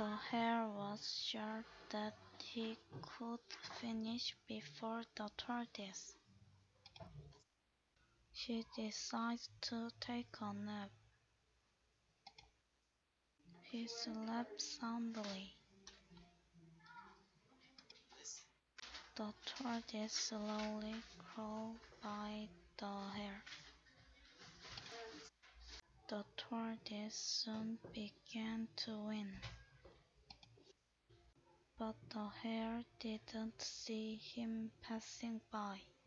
The hare was sure that he could finish before the tortoise. He decided to take a nap. He slept soundly. The tortoise slowly crawled by the hare. The tortoise soon began to win, but the hare didn't see him passing by.